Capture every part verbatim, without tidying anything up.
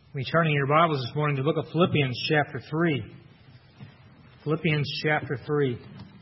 We're turning your Bibles this morning to the book of Philippians chapter three. Philippians chapter three.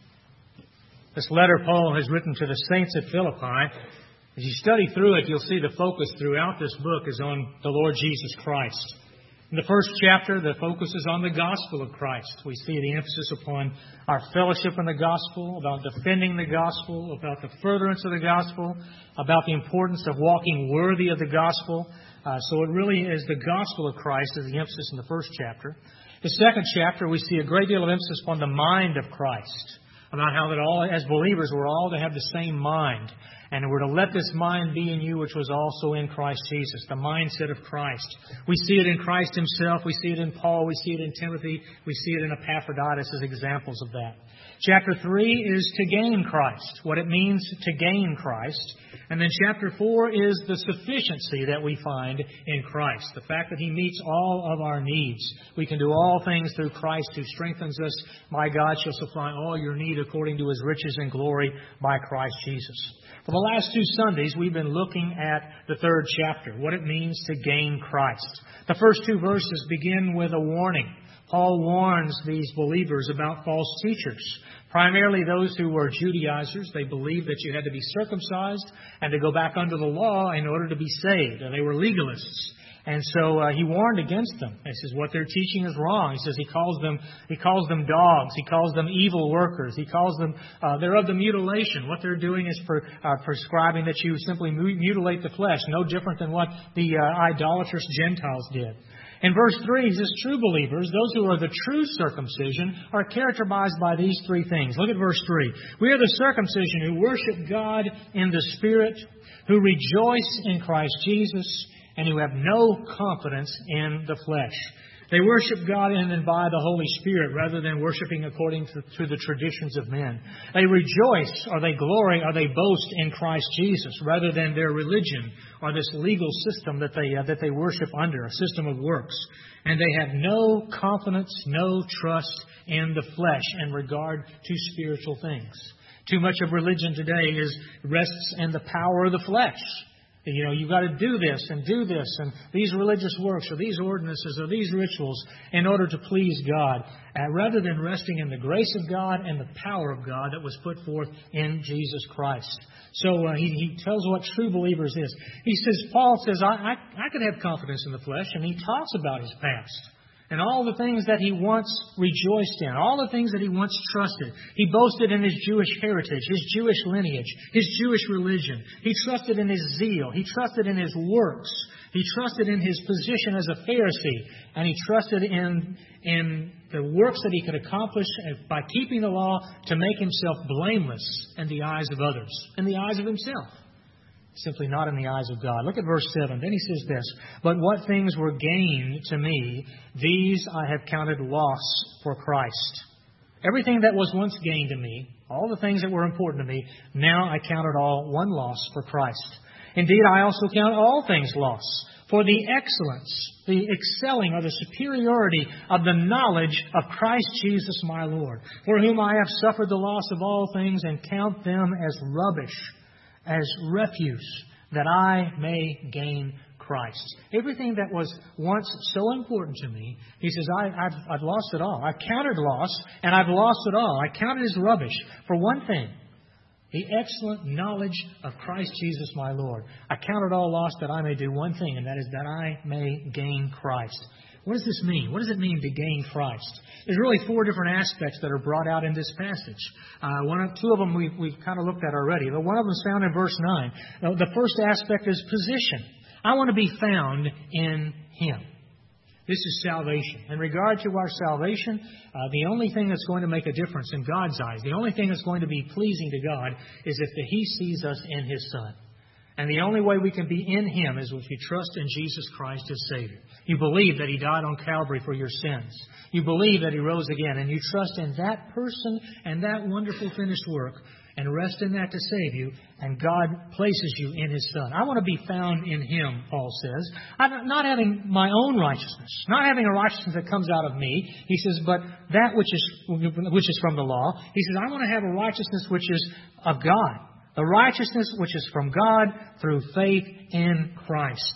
This letter Paul has written to the saints at Philippi. As you study through it, you'll see the focus throughout this book is on the Lord Jesus Christ. In the first chapter, the focus is on the gospel of Christ. We see the emphasis upon our fellowship in the gospel, about defending the gospel, about the furtherance of the gospel, about the importance of walking worthy of the gospel. Uh, so it really is the gospel of Christ is the emphasis in the first chapter. The second chapter, we see a great deal of emphasis upon the mind of Christ, about how that all, as believers, we're all to have the same mind. And we're to let this mind be in you, which was also in Christ Jesus, the mindset of Christ. We see it in Christ Himself. We see it in Paul. We see it in Timothy. We see it in Epaphroditus as examples of that. Chapter three is to gain Christ, what it means to gain Christ. And then chapter four is the sufficiency that we find in Christ, the fact that He meets all of our needs. We can do all things through Christ who strengthens us. My God shall supply all your need according to His riches and glory by Christ Jesus. For the last two Sundays, we've been looking at the third chapter, what it means to gain Christ. The first two verses begin with a warning. Paul warns these believers about false teachers, primarily those who were Judaizers. They believed that you had to be circumcised and to go back under the law in order to be saved. They were legalists. And so uh, he warned against them. He says what they're teaching is wrong. He says he calls them he calls them dogs. He calls them evil workers. He calls them uh, they're of the mutilation. What they're doing is per, uh, prescribing that you simply mutilate the flesh, no different than what the uh, idolatrous Gentiles did. In verse three, he says, true believers, those who are the true circumcision, are characterized by these three things. Look at verse three. We are the circumcision who worship God in the Spirit, who rejoice in Christ Jesus, and who have no confidence in the flesh. They worship God in and by the Holy Spirit rather than worshiping according to, to the traditions of men. They rejoice or they glory or they boast in Christ Jesus rather than their religion or this legal system that they uh, that they worship under, a system of works. And they have no confidence, no trust in the flesh in regard to spiritual things. Too much of religion today is rests in the power of the flesh. You know, you've got to do this and do this and these religious works or these ordinances or these rituals in order to please God, uh, rather than resting in the grace of God and the power of God that was put forth in Jesus Christ. So uh, he, he tells what true believers is. He says, Paul says, I, I, I could have confidence in the flesh, and he talks about his past. And all the things that he once rejoiced in, all the things that he once trusted. He boasted in his Jewish heritage, his Jewish lineage, his Jewish religion. He trusted in his zeal. He trusted in his works. He trusted in his position as a Pharisee. And he trusted in, in the works that he could accomplish by keeping the law to make himself blameless in the eyes of others, in the eyes of himself. Simply not in the eyes of God. Look at verse seven. Then he says this, but what things were gained to me, these I have counted loss for Christ. Everything that was once gained to me, all the things that were important to me, now I count it all one loss for Christ. Indeed, I also count all things loss for the excellence, the excelling or the superiority of the knowledge of Christ Jesus my Lord, for whom I have suffered the loss of all things and count them as rubbish, as refuse, that I may gain Christ. Everything that was once so important to me, he says, I, I've, I've lost it all. I've counted loss, and I've lost it all. I count it as rubbish for one thing, the excellent knowledge of Christ Jesus my Lord. I count it all lost that I may do one thing, and that is that I may gain Christ. What does this mean? What does it mean to gain Christ? There's really four different aspects that are brought out in this passage. Uh, one of, two of them we've, we've kind of looked at already. But one of them is found in verse nine. Now, the first aspect is position. I want to be found in Him. This is salvation. In regard to our salvation, uh, the only thing that's going to make a difference in God's eyes, the only thing that's going to be pleasing to God is if the, He sees us in His Son. And the only way we can be in Him is if you trust in Jesus Christ as Savior. You believe that He died on Calvary for your sins. You believe that He rose again. And you trust in that person and that wonderful finished work and rest in that to save you. And God places you in His Son. I want to be found in Him, Paul says. I'm not having my own righteousness. Not having a righteousness that comes out of me. He says, but that which is, which is from the law. He says, I want to have a righteousness which is of God. The righteousness which is from God through faith in Christ.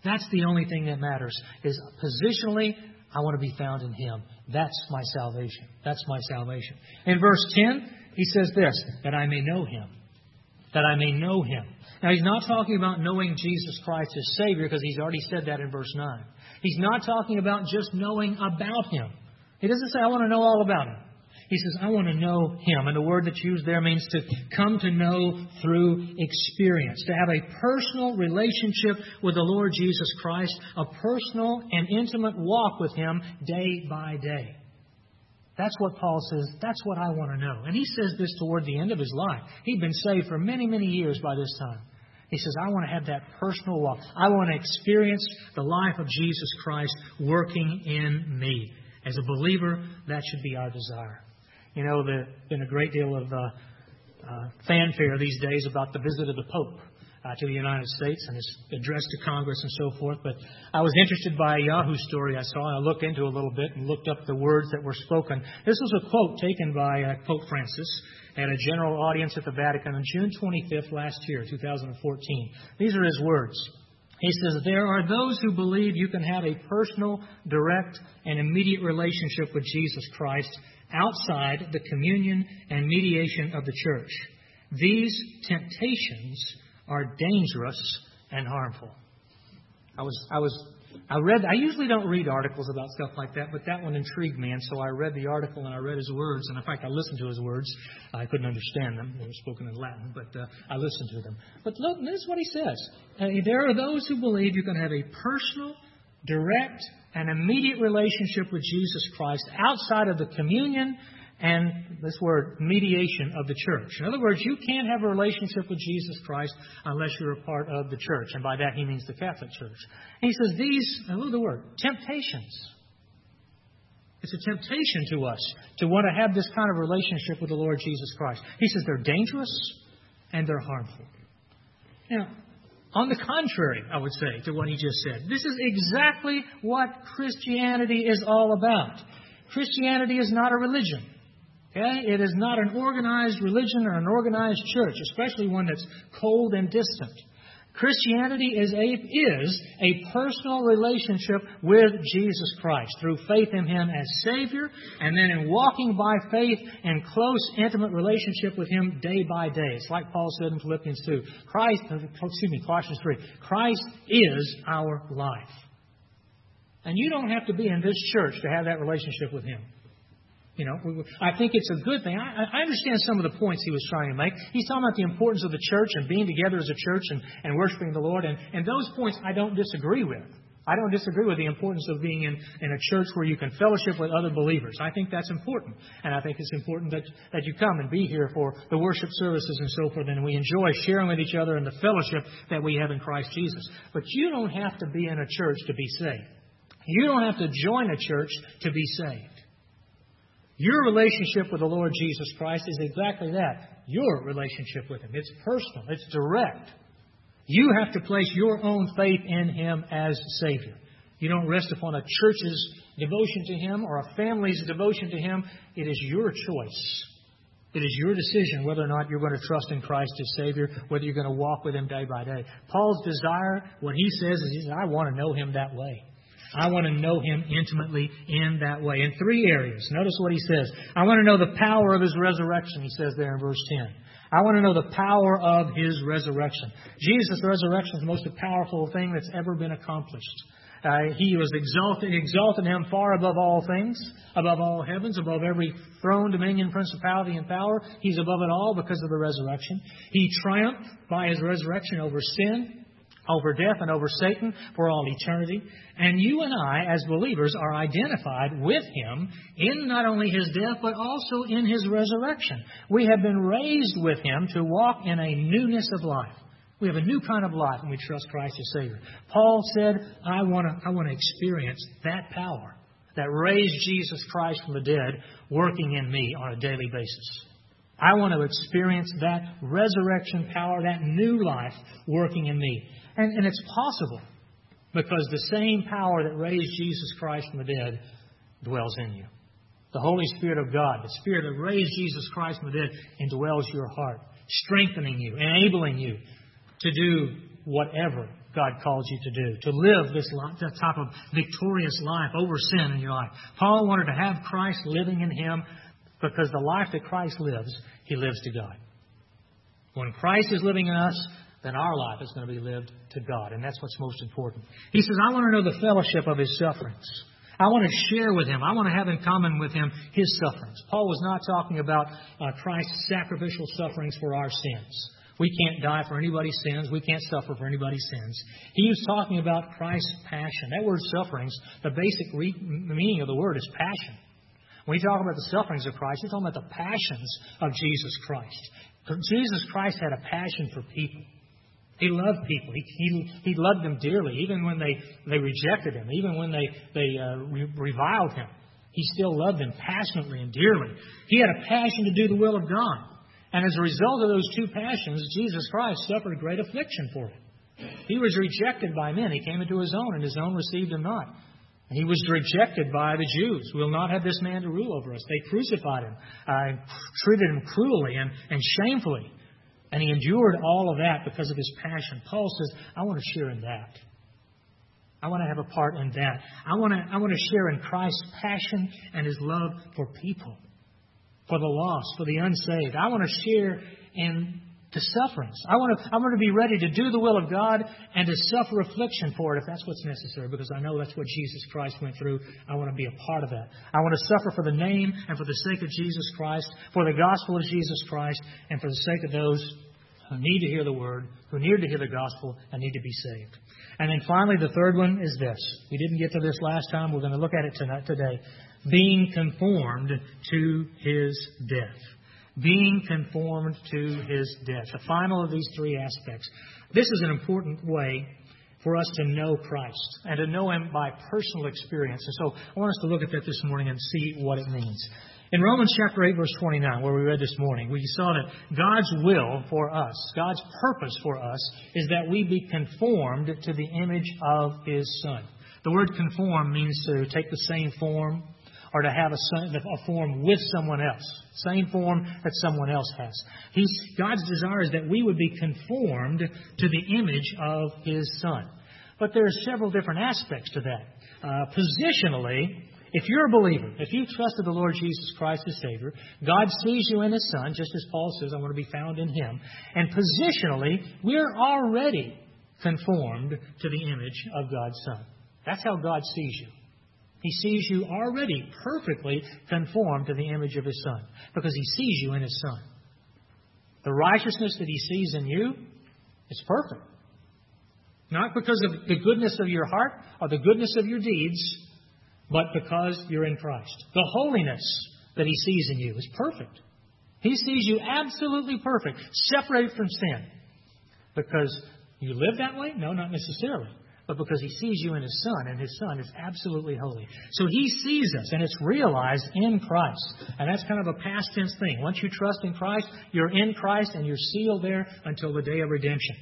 That's the only thing that matters, is positionally, I want to be found in Him. That's my salvation. That's my salvation. In verse ten, he says this, that I may know Him. That I may know Him. Now, he's not talking about knowing Jesus Christ as Savior, because he's already said that in verse nine. He's not talking about just knowing about Him. He doesn't say, I want to know all about Him. He says, I want to know Him. And the word that's used there means to come to know through experience. To have a personal relationship with the Lord Jesus Christ. A personal and intimate walk with Him day by day. That's what Paul says. That's what I want to know. And he says this toward the end of his life. He'd been saved for many, many years by this time. He says, I want to have that personal walk. I want to experience the life of Jesus Christ working in me. As a believer, that should be our desire. You know, there's been a great deal of uh, uh, fanfare these days about the visit of the Pope uh, to the United States and his address to Congress and so forth. But I was interested by a Yahoo story I saw, and I looked into it a little bit and looked up the words that were spoken. This was a quote taken by uh, Pope Francis at a general audience at the Vatican on June twenty-fifth last year, two thousand fourteen. These are his words. He says, there are those who believe you can have a personal, direct, and immediate relationship with Jesus Christ outside the communion and mediation of the church. These temptations are dangerous and harmful. I was, I was, I read, I usually don't read articles about stuff like that, but that one intrigued me, and so I read the article and I read his words, and in fact I listened to his words. I couldn't understand them. They were spoken in Latin, but uh, I listened to them. But look, this is what he says. Uh, there are those who believe you can have a personal, direct, and immediate relationship with Jesus Christ outside of the communion and this word, mediation of the church. In other words, you can't have a relationship with Jesus Christ unless you're a part of the church. And by that he means the Catholic Church. And he says these, look at the word, temptations. It's a temptation to us to want to have this kind of relationship with the Lord Jesus Christ. He says they're dangerous and they're harmful. Now, on the contrary, I would say, to what he just said, this is exactly what Christianity is all about. Christianity is not a religion. Okay? It is not an organized religion or an organized church, especially one that's cold and distant. Christianity is a, is a personal relationship with Jesus Christ through faith in Him as Savior, and then in walking by faith in close, intimate relationship with Him day by day. It's like Paul said in Philippians two. Christ, excuse me, Colossians three. Christ is our life. And you don't have to be in this church to have that relationship with Him. You know, I think it's a good thing. I, I understand some of the points he was trying to make. He's talking about the importance of the church and being together as a church and, and worshiping the Lord. And, and those points I don't disagree with. I don't disagree with the importance of being in, in a church where you can fellowship with other believers. I think that's important. And I think it's important that, that you come and be here for the worship services and so forth. And we enjoy sharing with each other and the fellowship that we have in Christ Jesus. But you don't have to be in a church to be saved. You don't have to join a church to be saved. Your relationship with the Lord Jesus Christ is exactly that. Your relationship with Him. It's personal. It's direct. You have to place your own faith in Him as Savior. You don't rest upon a church's devotion to Him or a family's devotion to Him. It is your choice. It is your decision whether or not you're going to trust in Christ as Savior, whether you're going to walk with Him day by day. Paul's desire, what he says is, he says, I want to know Him that way. I want to know Him intimately in that way. In three areas. Notice what he says. I want to know the power of His resurrection, he says there in verse ten. I want to know the power of His resurrection. Jesus' resurrection is the most powerful thing that's ever been accomplished. Uh, he was exalted, exalted Him far above all things, above all heavens, above every throne, dominion, principality, and power. He's above it all because of the resurrection. He triumphed by His resurrection over sin, over death, and over Satan for all eternity. And you and I, as believers, are identified with Him in not only His death, but also in His resurrection. We have been raised with Him to walk in a newness of life. We have a new kind of life when we trust Christ as Savior. Paul said, I want to I want to experience that power that raised Jesus Christ from the dead working in me on a daily basis. I want to experience that resurrection power, that new life working in me. And, and it's possible because the same power that raised Jesus Christ from the dead dwells in you. The Holy Spirit of God, the Spirit that raised Jesus Christ from the dead, indwells your heart, strengthening you, enabling you to do whatever God calls you to do, to live this type of victorious life over sin in your life. Paul wanted to have Christ living in him because the life that Christ lives, he lives to God. When Christ is living in us, then our life is going to be lived to God. And that's what's most important. He says, I want to know the fellowship of His sufferings. I want to share with Him. I want to have in common with Him His sufferings. Paul was not talking about uh, Christ's sacrificial sufferings for our sins. We can't die for anybody's sins. We can't suffer for anybody's sins. He was talking about Christ's passion. That word sufferings, the basic re- meaning of the word is passion. When you talk about the sufferings of Christ, you're talking about the passions of Jesus Christ. Jesus Christ had a passion for people. He loved people. He, he, he loved them dearly, even when they, they rejected Him, even when they, they uh, re- reviled Him. He still loved them passionately and dearly. He had a passion to do the will of God. And as a result of those two passions, Jesus Christ suffered great affliction for it. He was rejected by men. He came into His own, and His own received Him not. And He was rejected by the Jews. We'll not have this man to rule over us. They crucified Him, uh, treated Him cruelly and, and shamefully. And He endured all of that because of His passion. Paul says, I want to share in that. I want to have a part in that. I want to, I want to share in Christ's passion and His love for people, for the lost, for the unsaved. I want to share in the sufferings. I want to, I want to be ready to do the will of God and to suffer affliction for it if that's what's necessary, because I know that's what Jesus Christ went through. I want to be a part of that. I want to suffer for the name and for the sake of Jesus Christ, for the gospel of Jesus Christ, and for the sake of those who need to hear the word, who need to hear the gospel, and need to be saved. And then finally, the third one is this. We didn't get to this last time. We're going to look at it tonight, today. Being conformed to His death. Being conformed to His death. The final of these three aspects. This is an important way for us to know Christ and to know Him by personal experience. And so I want us to look at that this morning and see what it means. In Romans chapter eight, verse twenty-nine, where we read this morning, we saw that God's will for us, God's purpose for us, is that we be conformed to the image of His Son. The word conform means to take the same form or to have a, son, a form with someone else. Same form that someone else has. He's, God's desire is that we would be conformed to the image of His Son. But there are several different aspects to that. Uh, positionally, if you're a believer, if you've trusted the Lord Jesus Christ as Savior, God sees you in His Son, just as Paul says, I want to be found in Him. And positionally, we're already conformed to the image of God's Son. That's how God sees you. He sees you already perfectly conformed to the image of His Son, because He sees you in His Son. The righteousness that He sees in you is perfect. Not because of the goodness of your heart or the goodness of your deeds, but because you're in Christ. The holiness that He sees in you is perfect. He sees you absolutely perfect, separated from sin. Because you live that way? No, not necessarily. But because He sees you in His Son, and His Son is absolutely holy. So He sees us, and it's realized in Christ. And that's kind of a past tense thing. Once you trust in Christ, you're in Christ, and you're sealed there until the day of redemption.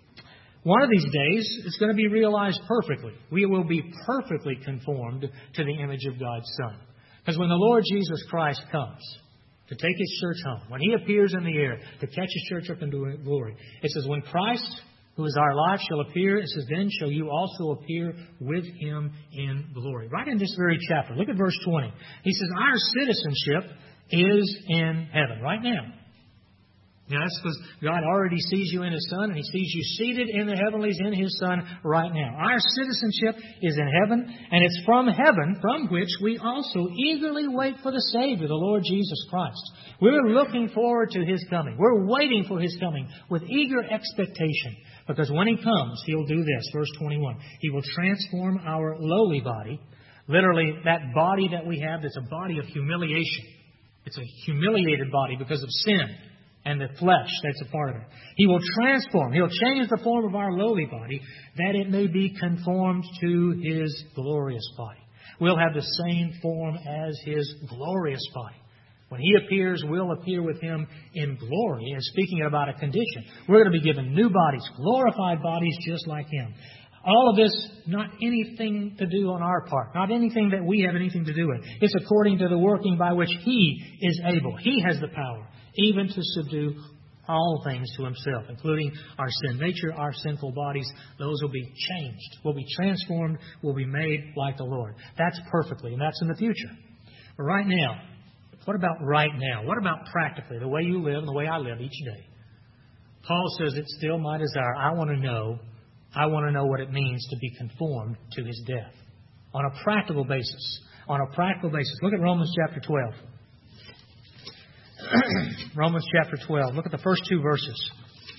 One of these days, it's going to be realized perfectly. We will be perfectly conformed to the image of God's Son. Because when the Lord Jesus Christ comes to take His church home, when He appears in the air to catch His church up into glory, it says, when Christ, who is our life, shall appear, it says, then shall you also appear with Him in glory. Right in this very chapter. Look at verse twenty. He says, our citizenship is in heaven right now. Now, that's because God already sees you in His Son, and He sees you seated in the heavenlies in His Son right now. Our citizenship is in heaven, and it's from heaven, from which we also eagerly wait for the Savior, the Lord Jesus Christ. We're looking forward to His coming. We're waiting for His coming with eager expectation, because when He comes, He'll do this. Verse twenty-one, He will transform our lowly body, literally that body that we have that's a body of humiliation. It's a humiliated body because of sin and the flesh that's a part of it. He will transform. He'll change the form of our lowly body that it may be conformed to His glorious body. We'll have the same form as His glorious body. When He appears, we'll appear with Him in glory. And speaking about a condition, we're going to be given new bodies, glorified bodies just like Him. All of this, not anything to do on our part. Not anything that we have anything to do with. It's according to the working by which He is able. He has the power even to subdue all things to Himself, including our sin nature, our sinful bodies. Those will be changed, will be transformed, will be made like the Lord. That's perfectly, and that's in the future. But right now, what about right now? What about practically, the way you live and the way I live each day? Paul says, it's still my desire. I want to know, I want to know what it means to be conformed to His death. On a practical basis. On a practical basis. Look at Romans chapter twelve. Romans chapter twelve. Look at the first two verses.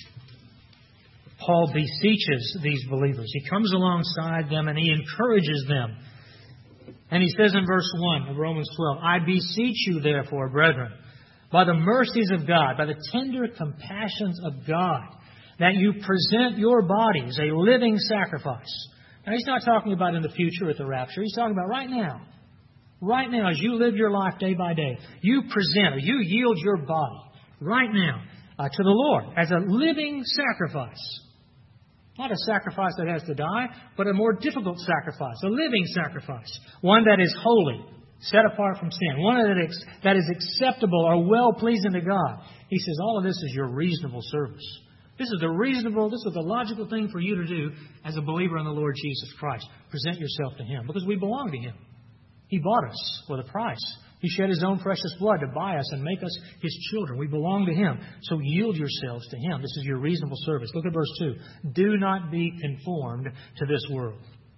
Paul beseeches these believers. He comes alongside them and he encourages them. And he says in verse one of Romans twelve, I beseech you therefore, brethren, by the mercies of God, by the tender compassions of God, that you present your bodies a living sacrifice. Now, he's not talking about in the future at the rapture. He's talking about right now. Right now, as you live your life day by day, you present or you yield your body right now uh, to the Lord as a living sacrifice. Not a sacrifice that has to die, but a more difficult sacrifice, a living sacrifice. One that is holy, set apart from sin. One that is, that is acceptable or well-pleasing to God. He says all of this is your reasonable service. This is the reasonable, this is the logical thing for you to do as a believer in the Lord Jesus Christ. Present yourself to Him because we belong to Him. He bought us with a price. He shed His own precious blood to buy us and make us His children. We belong to Him. So yield yourselves to Him. This is your reasonable service. Look at verse two. Do not be conformed to this world.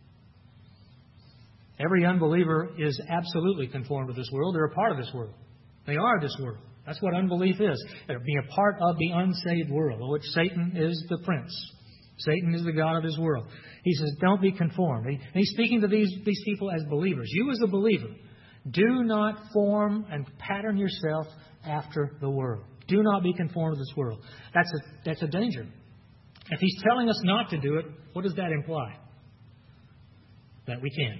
Every unbeliever is absolutely conformed to this world. They're a part of this world. They are this world. That's what unbelief is. They're being a part of the unsaved world, of which Satan is the prince. Satan is the god of this world. He says, don't be conformed. He, and he's speaking to these, these people as believers. You as a believer, do not form and pattern yourself after the world. Do not be conformed to this world. That's a, that's a danger. If he's telling us not to do it, what does that imply? That we can.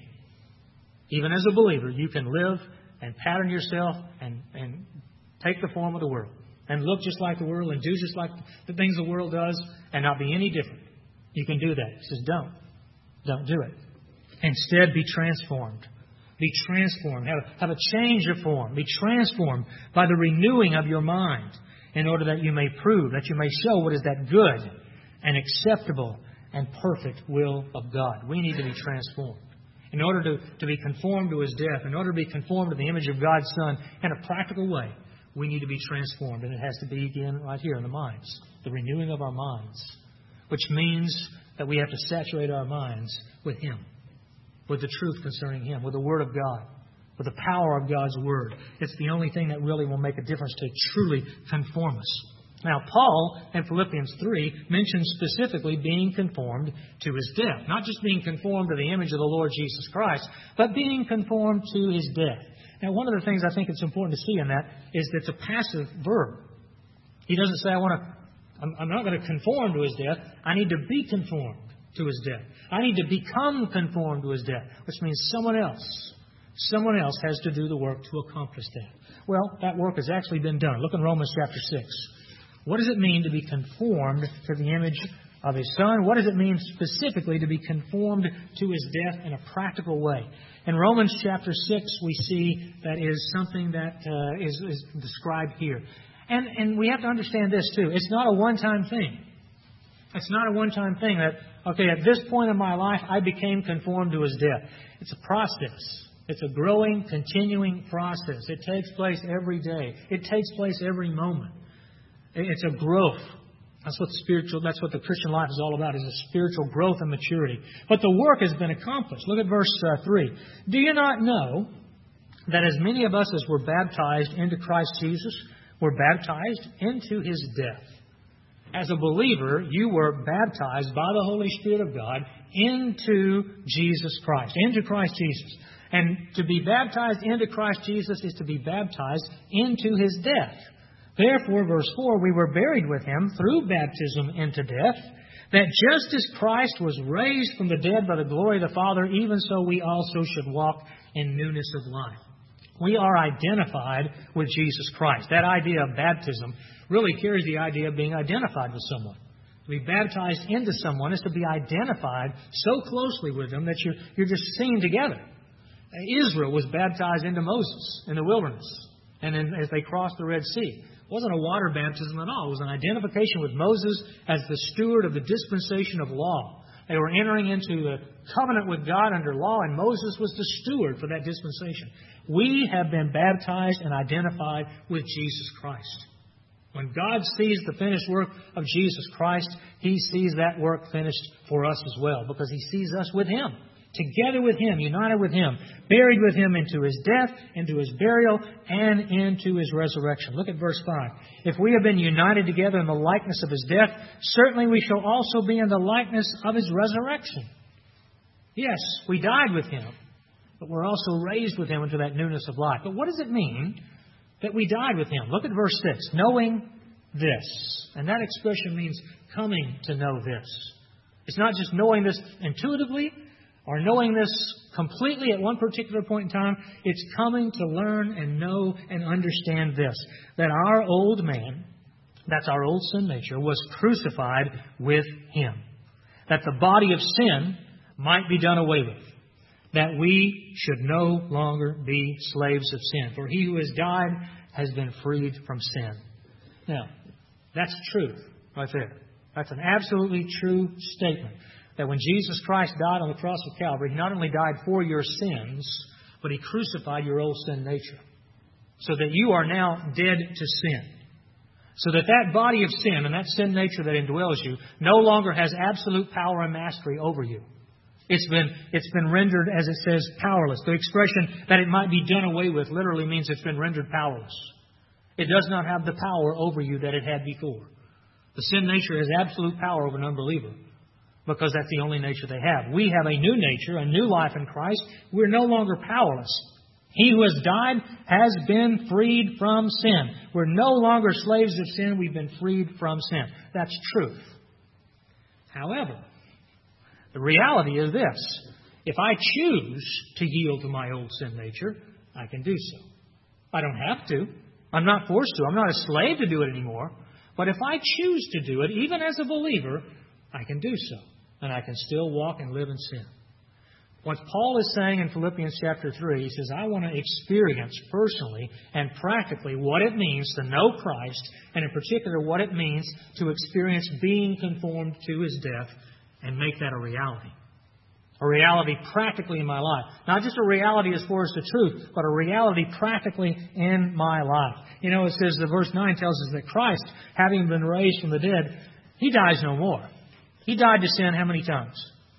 Even as a believer, you can live and pattern yourself and, and take the form of the world and look just like the world and do just like the things the world does and not be any different. You can do that. He says, don't. Don't do it. Instead, be transformed. Be transformed. Have, have a change of form. Be transformed by the renewing of your mind in order that you may prove, that you may show what is that good and acceptable and perfect will of God. We need to be transformed. In order to, to be conformed to His death, in order to be conformed to the image of God's Son in a practical way, we need to be transformed. And it has to be, again, right here in the minds. The renewing of our minds. Which means that we have to saturate our minds with Him. With the truth concerning Him. With the Word of God. With the power of God's Word. It's the only thing that really will make a difference to truly conform us. Now, Paul in Philippians three mentions specifically being conformed to His death. Not just being conformed to the image of the Lord Jesus Christ, but being conformed to His death. Now, one of the things I think it's important to see in that is that it's a passive verb. He doesn't say, I want to, I'm, I'm not going to conform to His death. I need to be conformed to His death. I need to become conformed to His death, which means someone else, someone else has to do the work to accomplish that. Well, that work has actually been done. Look in Romans chapter six. What does it mean to be conformed to the image of His Son? What does it mean specifically to be conformed to His death in a practical way? In Romans chapter six, we see that is something that uh, is, is described here. And, and we have to understand this too. It's not a one-time thing. It's not a one-time thing that, okay, at this point in my life, I became conformed to His death. It's a process. It's a growing, continuing process. It takes place every day. It takes place every moment. It's a growth. That's what spiritual. That's what the Christian life is all about, is a spiritual growth and maturity. But the work has been accomplished. Look at verse uh, three. Do you not know that as many of us as were baptized into Christ Jesus were baptized into His death? As a believer, you were baptized by the Holy Spirit of God into Jesus Christ, into Christ Jesus. And to be baptized into Christ Jesus is to be baptized into His death. Therefore, verse four, we were buried with Him through baptism into death, that just as Christ was raised from the dead by the glory of the Father, even so we also should walk in newness of life. We are identified with Jesus Christ. That idea of baptism really carries the idea of being identified with someone. To be baptized into someone is to be identified so closely with them that you're, you're just seen together. Israel was baptized into Moses in the wilderness. and then as they crossed the Red Sea. It wasn't a water baptism at all. It was an identification with Moses as the steward of the dispensation of law. They were entering into the covenant with God under law, and Moses was the steward for that dispensation. We have been baptized and identified with Jesus Christ. When God sees the finished work of Jesus Christ, He sees that work finished for us as well, because He sees us with Him, together with Him, united with Him, buried with Him into His death, into His burial, and into His resurrection. Look at verse five. If we have been united together in the likeness of His death, certainly we shall also be in the likeness of His resurrection. Yes, we died with Him, but we're also raised with Him into that newness of life. But what does it mean that we died with Him? Look at verse six. Knowing this. And that expression means coming to know this. It's not just knowing this intuitively or knowing this completely at one particular point in time. It's coming to learn and know and understand this. That our old man, that's our old sin nature, was crucified with Him. That the body of sin might be done away with. That we should no longer be slaves of sin. For he who has died has been freed from sin. Now, that's truth right there. That's an absolutely true statement. That when Jesus Christ died on the cross of Calvary, He not only died for your sins, but He crucified your old sin nature. So that you are now dead to sin. So that that body of sin and that sin nature that indwells you no longer has absolute power and mastery over you. It's been, it's been rendered, as it says, powerless. The expression that it might be done away with literally means it's been rendered powerless. It does not have the power over you that it had before. The sin nature has absolute power over an unbeliever because that's the only nature they have. We have a new nature, a new life in Christ. We're no longer powerless. He who has died has been freed from sin. We're no longer slaves of sin. We've been freed from sin. That's truth. However, the reality is this. If I choose to yield to my old sin nature, I can do so. I don't have to. I'm not forced to. I'm not a slave to do it anymore. But if I choose to do it, even as a believer, I can do so. And I can still walk and live in sin. What Paul is saying in Philippians chapter three, he says, I want to experience personally and practically what it means to know Christ, and in particular what it means to experience being conformed to His death and make that a reality. A reality practically in my life. Not just a reality as far as the truth, but a reality practically in my life. You know, it says, the verse nine tells us that Christ, having been raised from the dead, He dies no more. He died to sin how many times?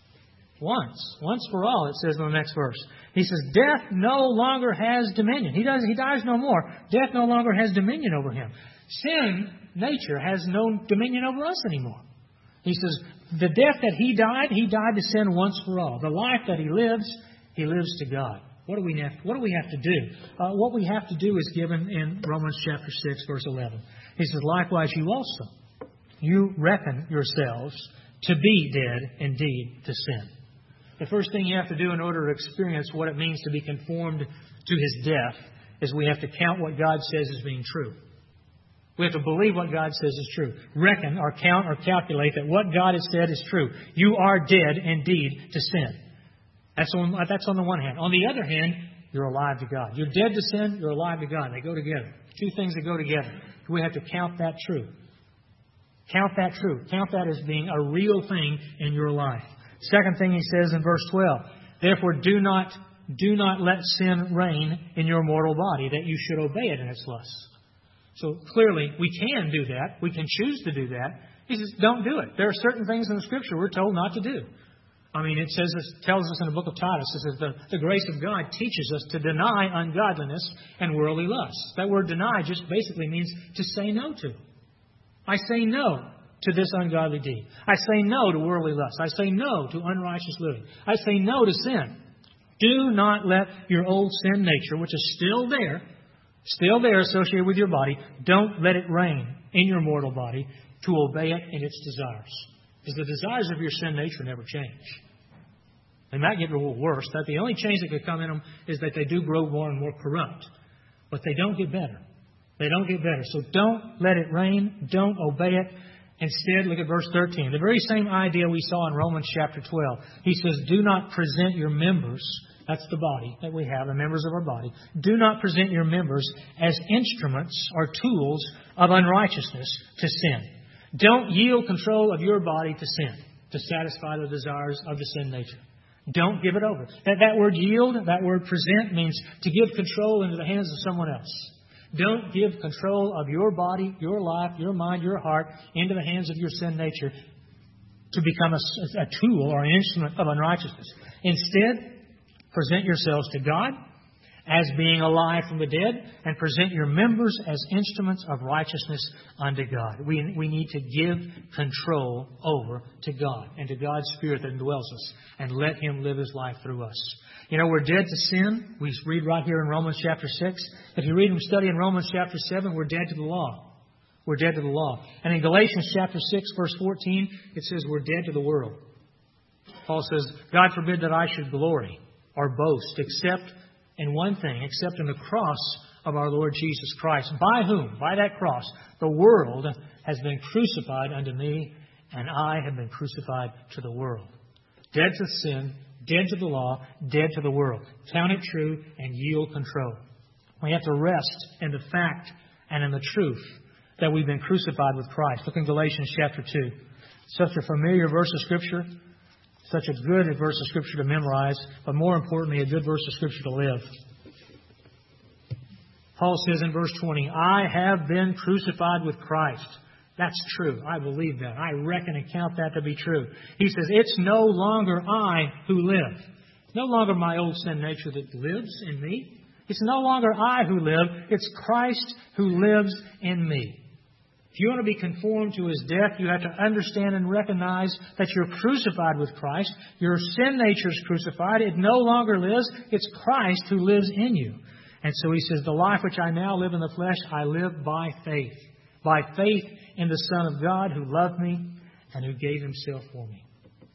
Once. Once for all, it says in the next verse. He says, death no longer has dominion. He does. He dies no more. Death no longer has dominion over Him. Sin, nature, has no dominion over us anymore. He says, the death that He died, He died to sin once for all. The life that He lives, He lives to God. What do we have, what do we have to do? Uh, what we have to do is given in Romans chapter six, verse eleven. He says, likewise you also, you reckon yourselves to be dead indeed to sin. The first thing you have to do in order to experience what it means to be conformed to His death is we have to count what God says as being true. We have to believe what God says is true. Reckon or count or calculate that what God has said is true. You are dead indeed to sin. That's on, that's on the one hand. On the other hand, you're alive to God. You're dead to sin, you're alive to God. They go together. Two things that go together. We have to count that true. Count that true. Count that as being a real thing in your life. Second thing he says in verse twelve, therefore do not, do not let sin reign in your mortal body, that you should obey it in its lusts. So clearly, we can do that. We can choose to do that. He says, don't do it. There are certain things in the Scripture we're told not to do. I mean, it says, it tells us in the book of Titus, it says the, the grace of God teaches us to deny ungodliness and worldly lusts. That word deny just basically means to say no to. I say no to this ungodly deed. I say no to worldly lust. I say no to unrighteous living. I say no to sin. Do not let your old sin nature, which is still there, still there associated with your body, don't let it reign in your mortal body to obey it in its desires. Because the desires of your sin nature never change. They might get a little worse. That the only change that could come in them is that they do grow more and more corrupt. But they don't get better. They don't get better. So don't let it reign. Don't obey it. Instead, look at verse thirteen. The very same idea we saw in Romans chapter twelve. He says, do not present your members that's the body that we have, the members of our body, do not present your members as instruments or tools of unrighteousness to sin. Don't yield control of your body to sin, to satisfy the desires of the sin nature. Don't give it over. That, that word yield, that word present, means to give control into the hands of someone else. Don't give control of your body, your life, your mind, your heart into the hands of your sin nature to become a, a tool or an instrument of unrighteousness. Instead, present yourselves to God as being alive from the dead, and present your members as instruments of righteousness unto God. We, we need to give control over to God and to God's Spirit that indwells us, and let Him live His life through us. You know, we're dead to sin. We read right here in Romans chapter six. If you read and study in Romans chapter seven, we're dead to the law. We're dead to the law. And in Galatians chapter six, verse fourteen, it says we're dead to the world. Paul says, God forbid that I should glory or boast, except in one thing, except in the cross of our Lord Jesus Christ, by whom, by that cross, the world has been crucified unto me, and I have been crucified to the world. Dead to sin, dead to the law, dead to the world. Count it true and yield control. We have to rest in the fact and in the truth that we've been crucified with Christ. Look in Galatians chapter two. Such a familiar verse of Scripture. Such a good verse of Scripture to memorize, but more importantly, a good verse of Scripture to live. Paul says in verse twenty, I have been crucified with Christ. That's true. I believe that. I reckon and count that to be true. He says, it's no longer I who live. It's no longer my old sin nature that lives in me. It's no longer I who live. It's Christ who lives in me. If you want to be conformed to His death, you have to understand and recognize that you're crucified with Christ. Your sin nature is crucified. It no longer lives. It's Christ who lives in you. And so he says, the life which I now live in the flesh, I live by faith. By faith in the Son of God who loved me and who gave Himself for me.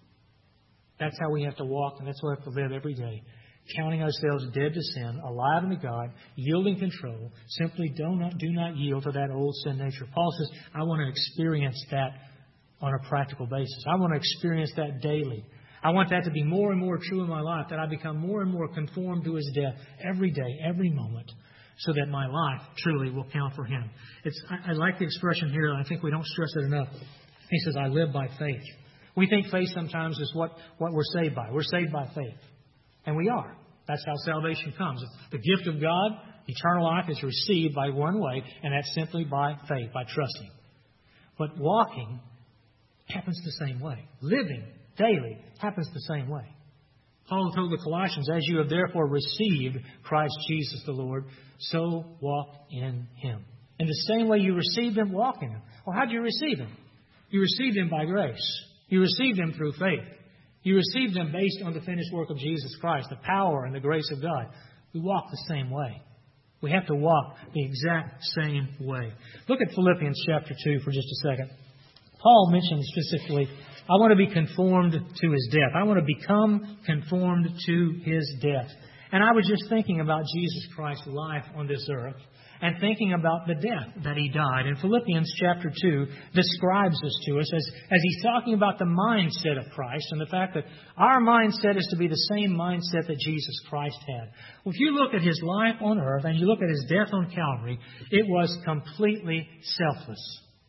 That's how we have to walk, and that's how we have to live every day. Counting ourselves dead to sin, alive unto God, yielding control. Simply do not, do not yield to that old sin nature. Paul says, I want to experience that on a practical basis. I want to experience that daily. I want that to be more and more true in my life, that I become more and more conformed to His death every day, every moment, so that my life truly will count for Him. It's, I, I like the expression here, and I think we don't stress it enough. He says, I live by faith. We think faith sometimes is what, what we're saved by. We're saved by faith. And we are. That's how salvation comes. The gift of God, eternal life, is received by one way, and that's simply by faith, by trusting. But walking happens the same way. Living daily happens the same way. Paul told the Colossians, as you have therefore received Christ Jesus the Lord, so walk in Him. In the same way you received Him, walk in Him. Well, how did you receive Him? You received Him by grace. You received Him through faith. You received Him based on the finished work of Jesus Christ, the power and the grace of God. We walk the same way. We have to walk the exact same way. Look at Philippians chapter two for just a second. Paul mentions specifically, I want to be conformed to His death. I want to become conformed to His death. And I was just thinking about Jesus Christ's life on this earth and thinking about the death that He died. And Philippians chapter two describes this to us as, as he's talking about the mindset of Christ and the fact that our mindset is to be the same mindset that Jesus Christ had. Well, if you look at His life on earth and you look at His death on Calvary, it was completely selfless.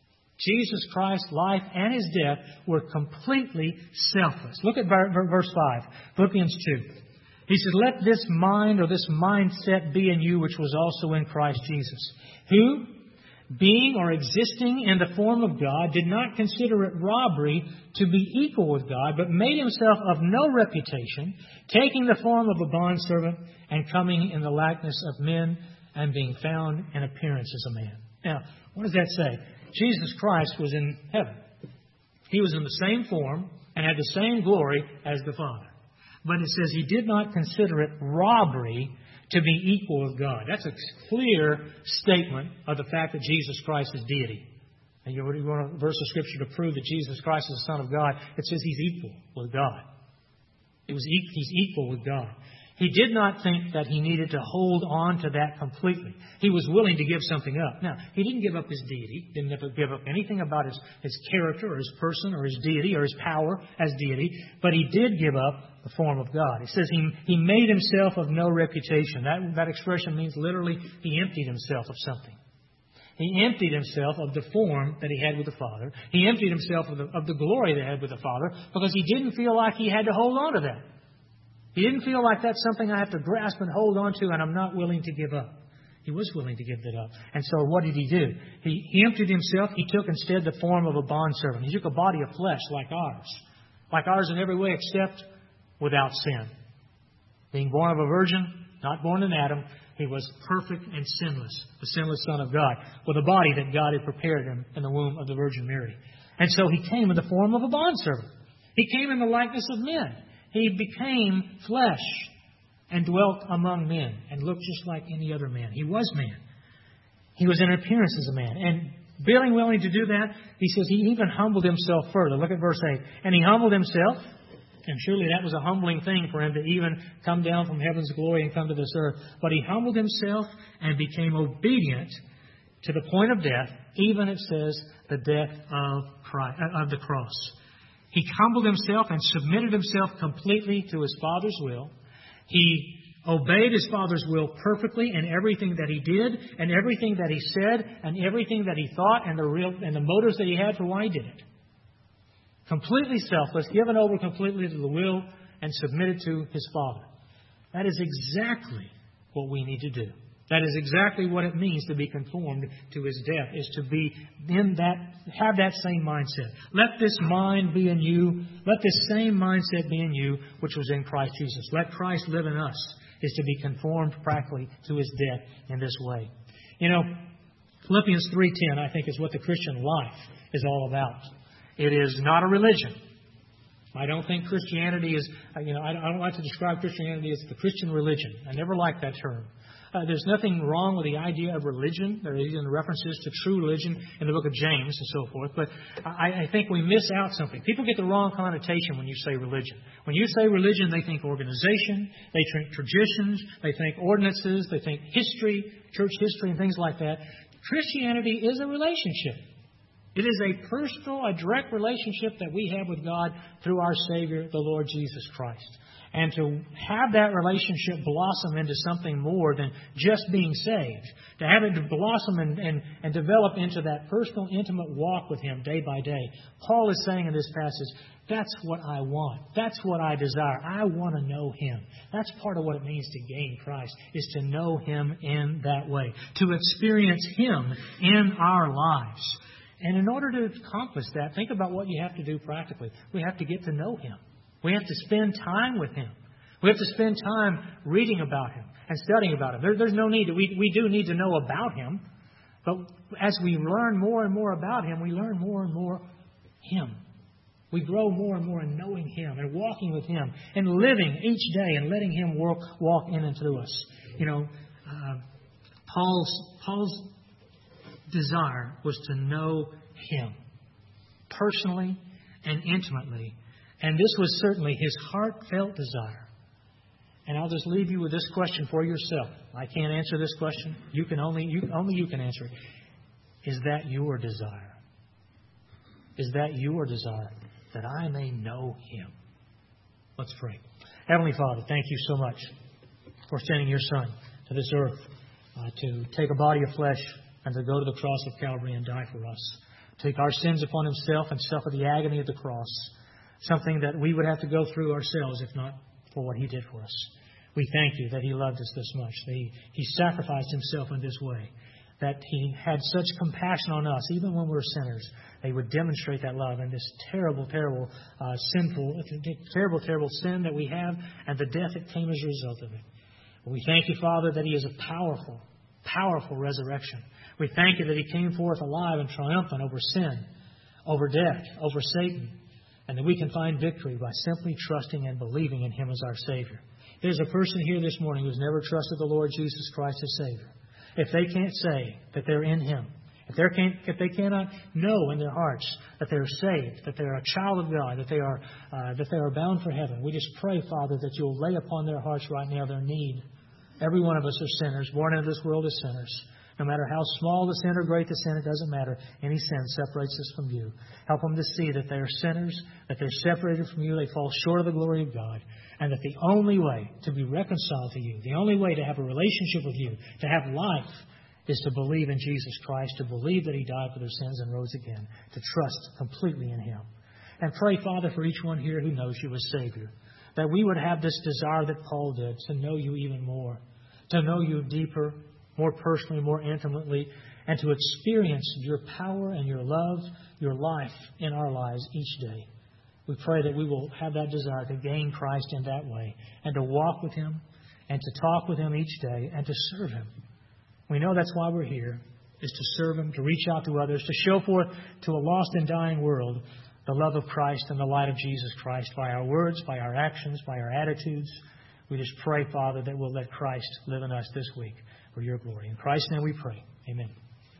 Jesus Christ's life and His death were completely selfless. Look at verse five, Philippians two. He says, let this mind or this mindset be in you which was also in Christ Jesus, who, being or existing in the form of God, did not consider it robbery to be equal with God, but made Himself of no reputation, taking the form of a bondservant and coming in the likeness of men and being found in appearance as a man. Now, what does that say? Jesus Christ was in heaven. He was in the same form and had the same glory as the Father. But it says He did not consider it robbery to be equal with God. That's a clear statement of the fact that Jesus Christ is deity. And you want a verse of Scripture to prove that Jesus Christ is the Son of God, it says He's equal with God. It was He's equal with God. He did not think that he needed to hold on to that completely. He was willing to give something up. Now, he didn't give up his deity, didn't give up anything about his, his character or his person or his deity or his power as deity, but he did give up the form of God. It says he, he made himself of no reputation. That, that expression means literally he emptied himself of something. He emptied himself of the form that he had with the Father. He emptied himself of the, of the glory that he had with the Father because he didn't feel like he had to hold on to that. He didn't feel like that's something I have to grasp and hold on to and I'm not willing to give up. He was willing to give that up. And so what did he do? He, he emptied himself. He took instead the form of a bondservant. He took a body of flesh like ours. Like ours in every way except without sin. Being born of a virgin, not born in Adam, he was perfect and sinless, the sinless Son of God, with a body that God had prepared him in the womb of the Virgin Mary. And so he came in the form of a bondservant. He came in the likeness of men. He became flesh and dwelt among men and looked just like any other man. He was man. He was in appearance as a man. And being willing to do that, he says he even humbled himself further. Look at verse eight. And he humbled himself, and surely that was a humbling thing for him to even come down from heaven's glory and come to this earth. But he humbled himself and became obedient to the point of death, even, it says, the death of Christ, of the cross. He humbled himself and submitted himself completely to his Father's will. He obeyed his Father's will perfectly in everything that he did, and everything that he said, and everything that he thought, and the real and the motives that he had for why he did it. Completely selfless, given over completely to the will, and submitted to his Father. That is exactly what we need to do. That is exactly what it means to be conformed to his death, is to be in that, have that same mindset. Let this mind be in you, let this same mindset be in you, which was in Christ Jesus. Let Christ live in us, is to be conformed practically to his death in this way. You know, Philippians three ten, I think, is what the Christian life is all about. It is not a religion. I don't think Christianity is, you know, I don't like to describe Christianity as the Christian religion. I never liked that term. Uh, there's nothing wrong with the idea of religion. There are even references to true religion in the book of James and so forth. But I, I think we miss out something. People get the wrong connotation when you say religion. When you say religion, they think organization, they think traditions, they think ordinances, they think history, church history and things like that. Christianity is a relationship. It is a personal, a direct relationship that we have with God through our Savior, the Lord Jesus Christ. And to have that relationship blossom into something more than just being saved, to have it blossom and, and, and develop into that personal, intimate walk with Him day by day. Paul is saying in this passage, that's what I want. That's what I desire. I want to know Him. That's part of what it means to gain Christ, is to know Him in that way, to experience Him in our lives. And in order to accomplish that, think about what you have to do practically. We have to get to know Him. We have to spend time with Him. We have to spend time reading about Him and studying about Him. There, there's no need. We, we do need to know about Him. But as we learn more and more about Him, we learn more and more Him. We grow more and more in knowing Him and walking with Him and living each day and letting Him walk, walk in and through us. You know, uh, Paul's, Paul's desire was to know Him personally and intimately. And this was certainly his heartfelt desire. And I'll just leave you with this question for yourself. I can't answer this question. You can only you only you can answer it. Is that your desire? Is that your desire? That I may know Him. Let's pray. Heavenly Father, thank you so much for sending your Son to this earth uh, to take a body of flesh and to go to the cross of Calvary and die for us. Take our sins upon Himself and suffer the agony of the cross. Something that we would have to go through ourselves if not for what He did for us. We thank you that He loved us this much. That He, he sacrificed Himself in this way. That He had such compassion on us, even when we were sinners. They would demonstrate that love and this terrible, terrible, uh, sinful, terrible, terrible sin that we have and the death that came as a result of it. We thank you, Father, that He is a powerful, powerful resurrection. We thank you that He came forth alive and triumphant over sin, over death, over Satan. And that we can find victory by simply trusting and believing in Him as our Savior. There's a person here this morning who's never trusted the Lord Jesus Christ as Savior. If they can't say that they're in Him, If, can, if they cannot know in their hearts that they are saved, that they are a child of God, that they are uh, that they are bound for heaven, we just pray, Father, that you'll lay upon their hearts right now their need. Every one of us are sinners, born into this world as sinners. No matter how small the sin or great the sin, it doesn't matter. Any sin separates us from you. Help them to see that they are sinners, that they're separated from you, they fall short of the glory of God, and that the only way to be reconciled to you, the only way to have a relationship with you, to have life, is to believe in Jesus Christ, to believe that He died for their sins and rose again, to trust completely in Him. And pray, Father, for each one here who knows you as Savior, that we would have this desire that Paul did, to know you even more, to know you deeper, more personally, more intimately, and to experience your power and your love, your life in our lives each day. We pray that we will have that desire to gain Christ in that way, and to walk with Him, and to talk with Him each day, and to serve Him. We know that's why we're here, is to serve Him, to reach out to others, to show forth to a lost and dying world the love of Christ and the light of Jesus Christ by our words, by our actions, by our attitudes. We just pray, Father, that we'll let Christ live in us this week for your glory. In Christ's name we pray. Amen.